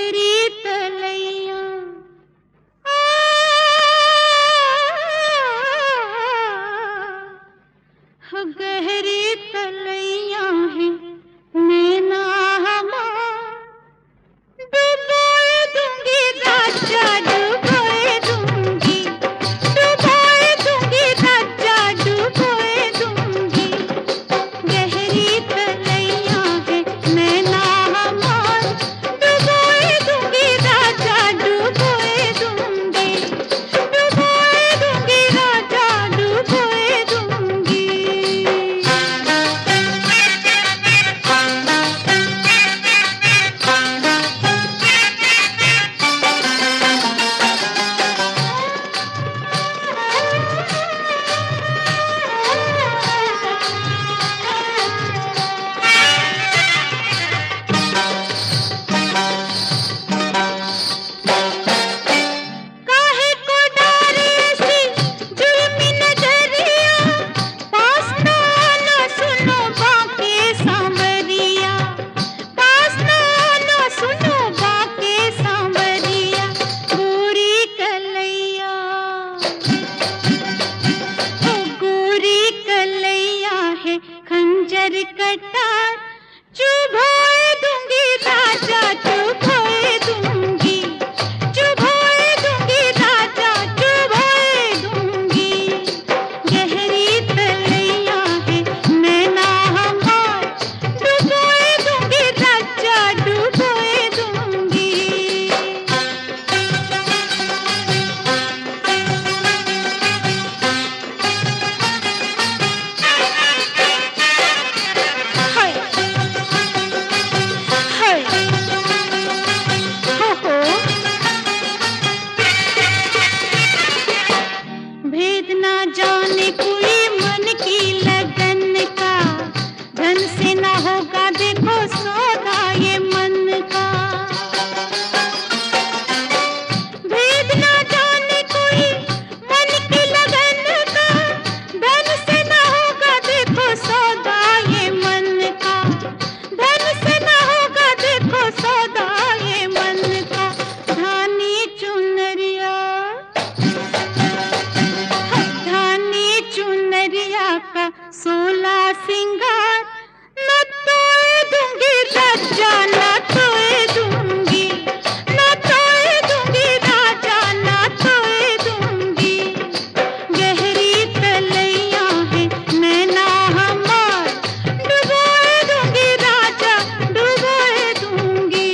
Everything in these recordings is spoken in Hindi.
गहरी तलैया गहरी तलैया है नैना हमार डुबोए दूंगी राजा डुबोए दूंगी डुबोए दूंगी राजा डुबोए दूंगी गहरी तलैया है नैना हमार डुबोए दूंगी राजा डुबोए दूंगी डुबोए दूंगी राजा डुबोए दूंगी। काहे को डारे सी जुल्मी नजरिया पास ना सुनो बाके सांवरिया पास ना सुनो बाके सांवरिया गोरी कलैया ओ गोरी कलैया है खंजर कटार चुभोए दूंगी राजा चुभोए दूंगी चुभोए दूंगी राजा चुभोए दूंगी गहरी तलैया है नैना हमार डुबोए दूंगी राजा डुबोए दूंगी। हाय हाय हो भेद ना जाने कोई मन की लगन का धन से ना होगा देखो सौदा ये मन का भेद ना जाने कोई मन की लगन का धन से ना होगा देखो सौदा ये मन का धन से ना होगा देखो सौदा ये मन का धानी चुनरिया धानी चुनरिया का 16 सिंगार न तोए दूंगी राजा न तोए दूंगी न तोए दूंगी राजा न तोए दूंगी गहरी तलैया है नैना हमार डुबोए दूंगी राजा डुबोए दूंगी।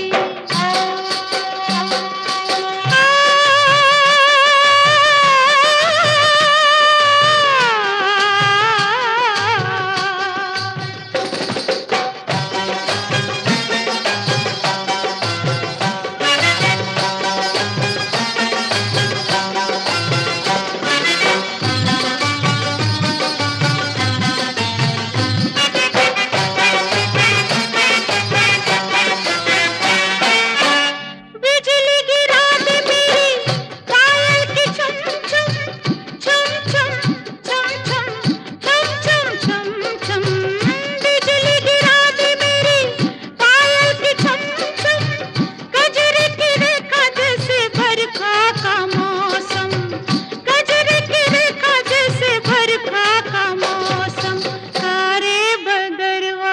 बिजली गिरा दे मेरी पायल की छम छम छम छम छम छम छम छम छम छम बिजली गिरा दे मेरी पायल की छम छम गजरे की रेखा जैसे बरखा का मौसम गजरे की रेखा जैसे बरखा का मौसम कारे बदरवा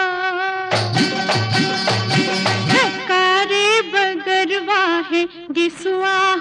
कारे बदरवा है गिसवा